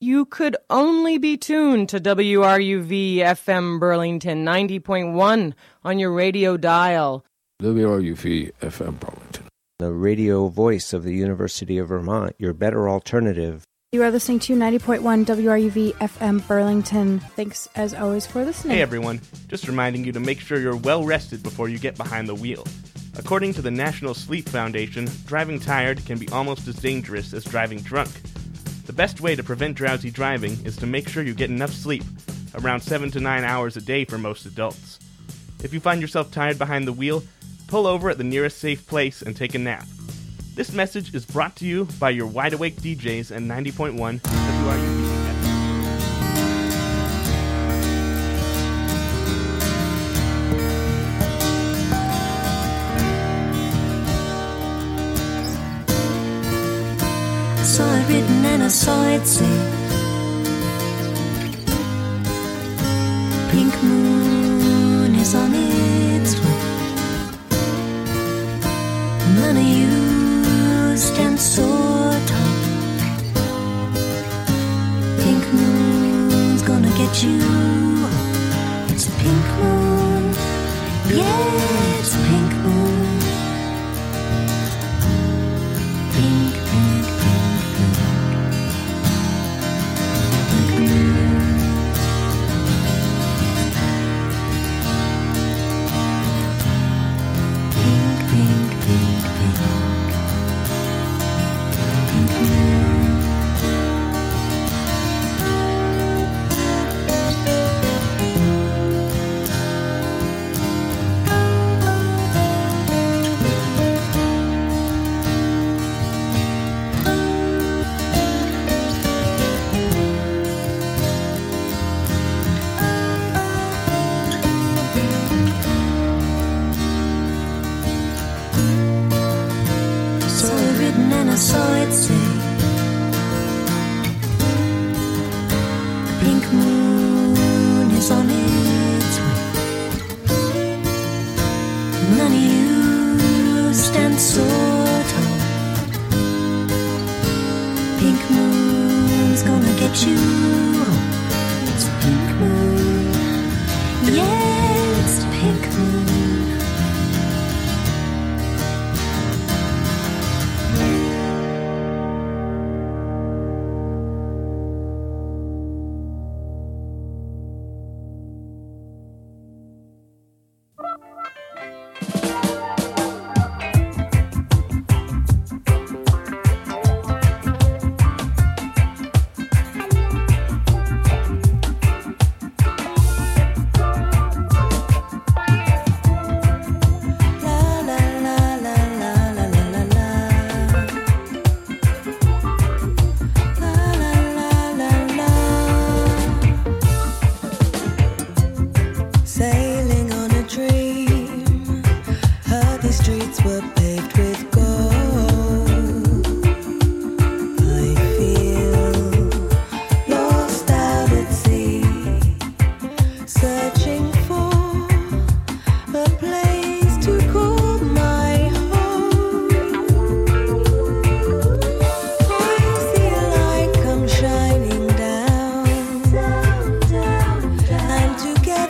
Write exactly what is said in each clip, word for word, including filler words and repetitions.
you could only be tuned to W R U V F M Burlington ninety point one on your radio dial. W R U V F M Burlington, the radio voice of the University of Vermont, your better alternative. You are listening to ninety point one W R U V F M Burlington. Thanks, as always, for listening. Hey, everyone. Just reminding you to make sure you're well rested before you get behind the wheel. According to the National Sleep Foundation, driving tired can be almost as dangerous as driving drunk. The best way to prevent drowsy driving is to make sure you get enough sleep, around seven to nine hours a day for most adults. If you find yourself tired behind the wheel, pull over at the nearest safe place and take a nap. This message is brought to you by your wide-awake D Js and ninety point one W R U V. I saw it written and I saw it say, pink moon is on its way. None of you stand so tall. Pink moon's gonna get you. It's a pink moon. Yeah, it's a pink moon. Pink, pink, pink, pink. Pink moon. Pink, pink, pink, pink. Pink moon. I saw it say, a pink moon is on its way. None of you stand so tall. Pink moon's gonna get you. It's a pink moon. Yeah, it's a pink moon.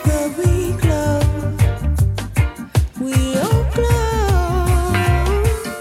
We all glow.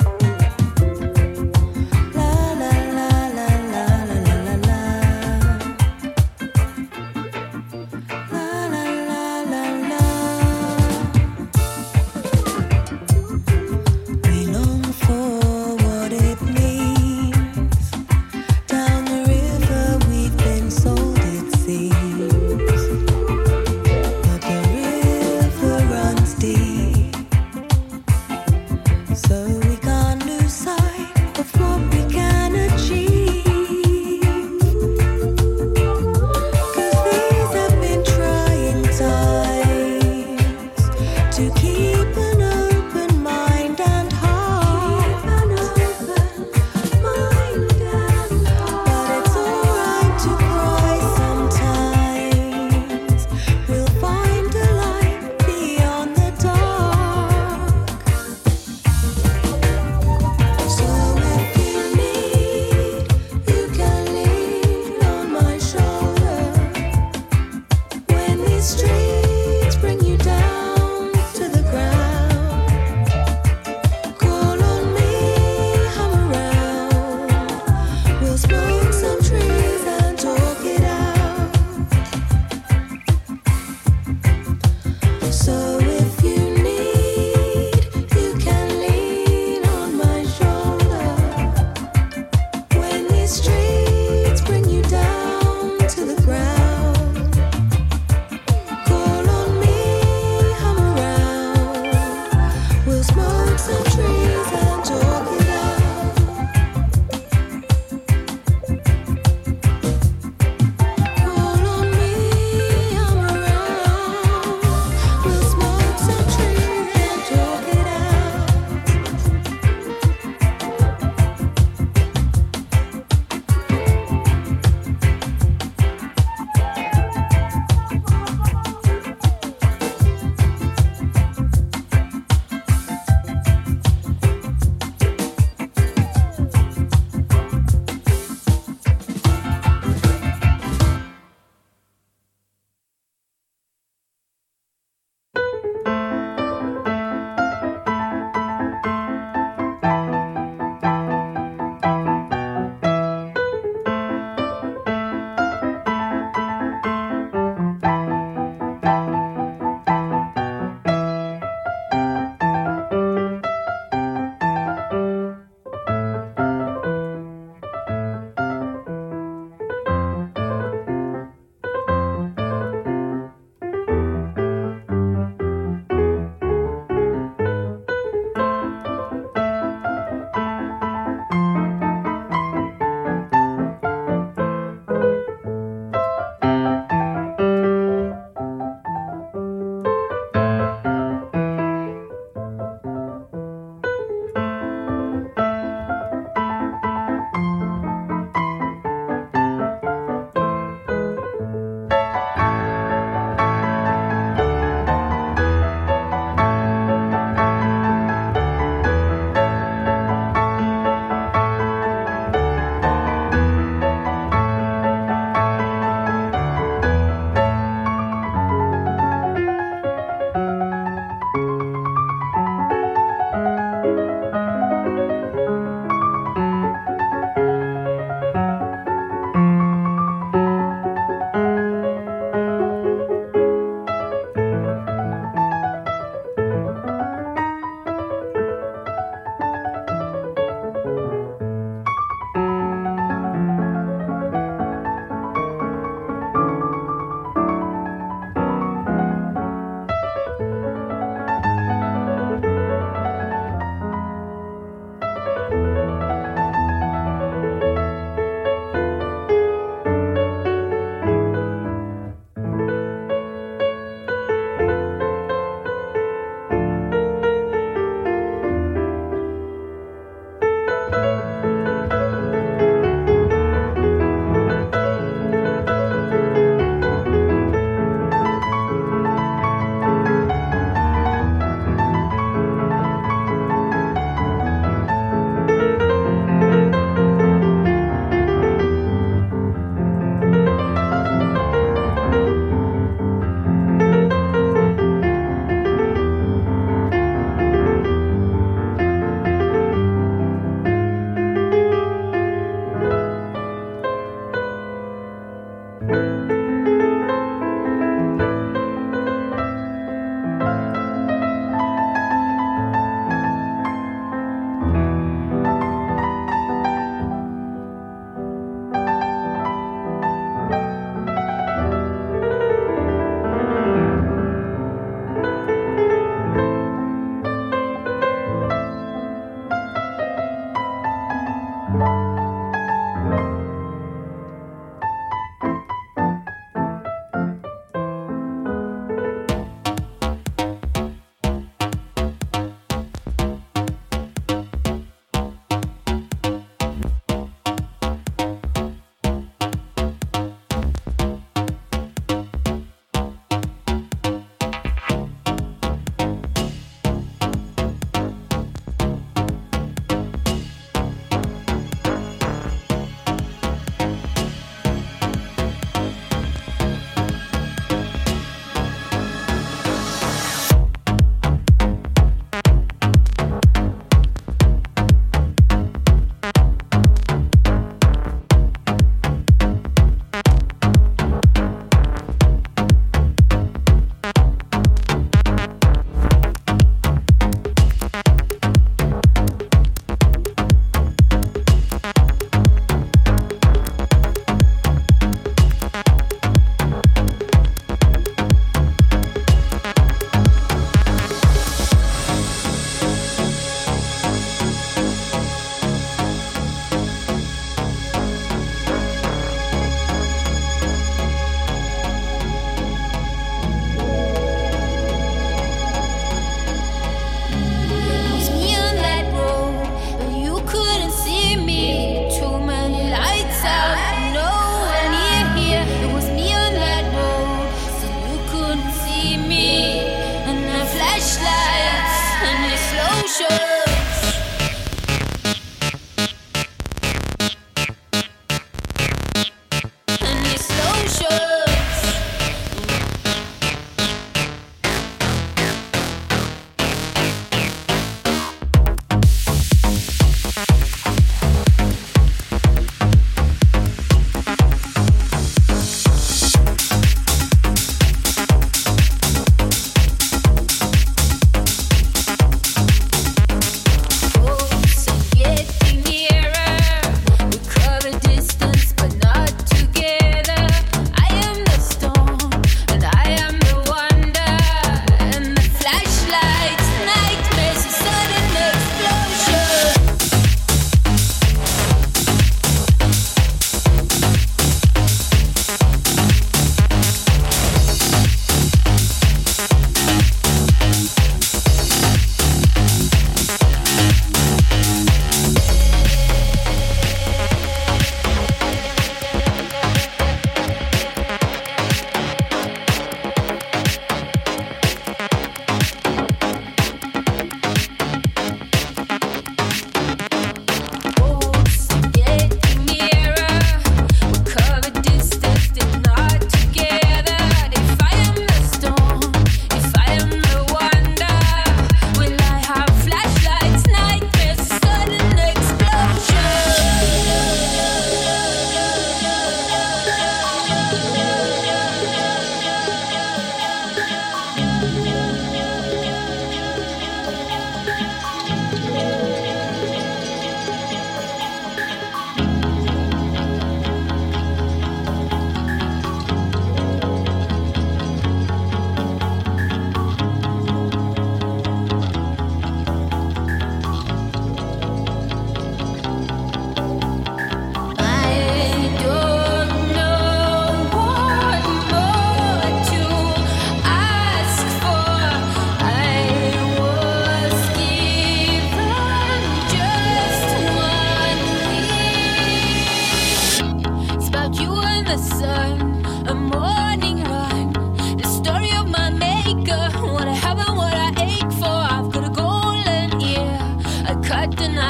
smoke some trees and talk it out. Call on me, I'm around. We'll smoke some trees and talk it out.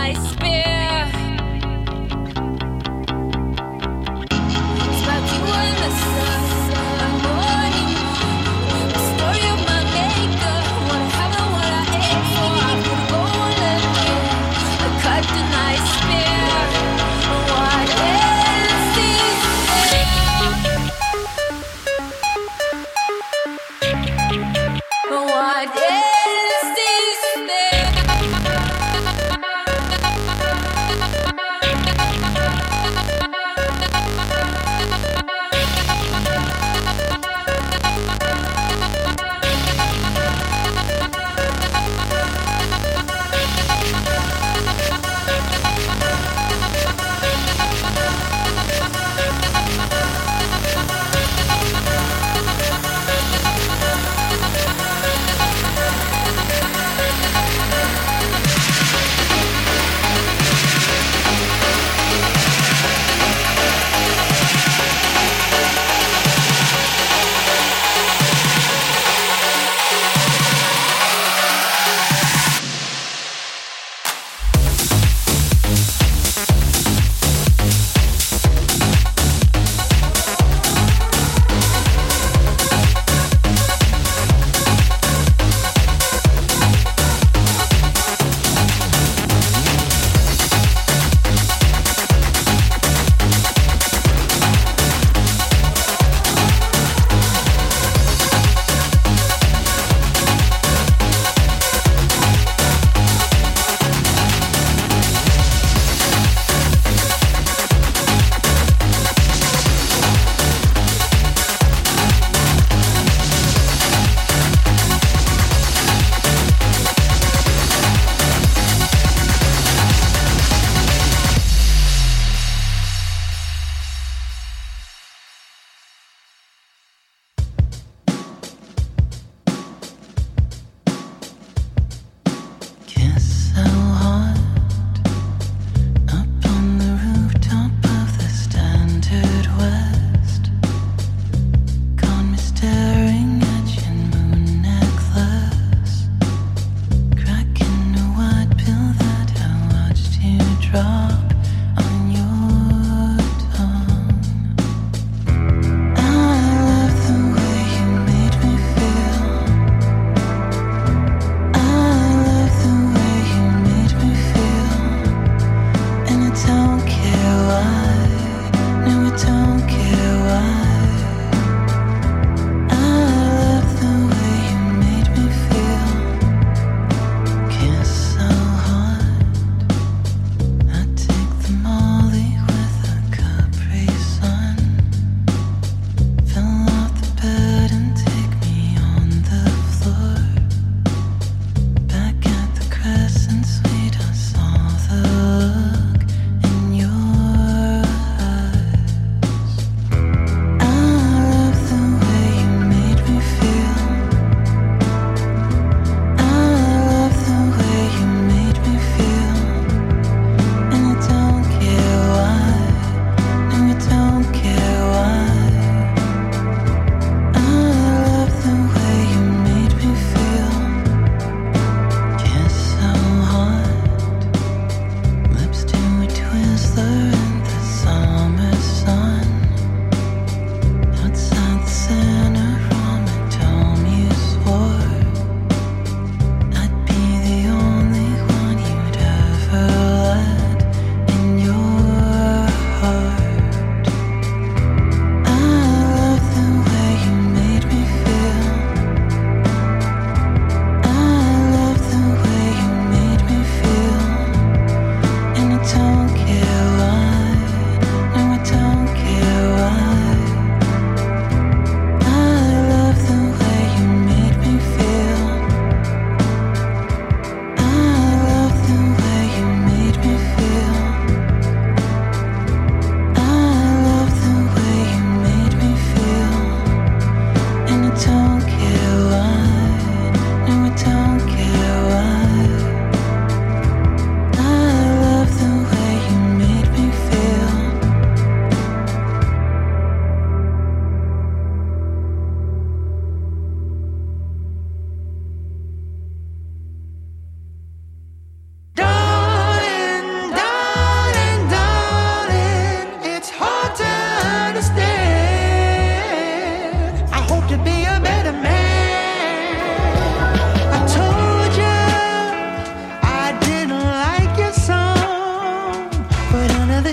nice spear. Spark you in the sun, morning moon. The story of my maker. What I have and what I aim for. I'm gonna go and let me. I cut the nice spear. What else is there? What else is there?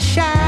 shine.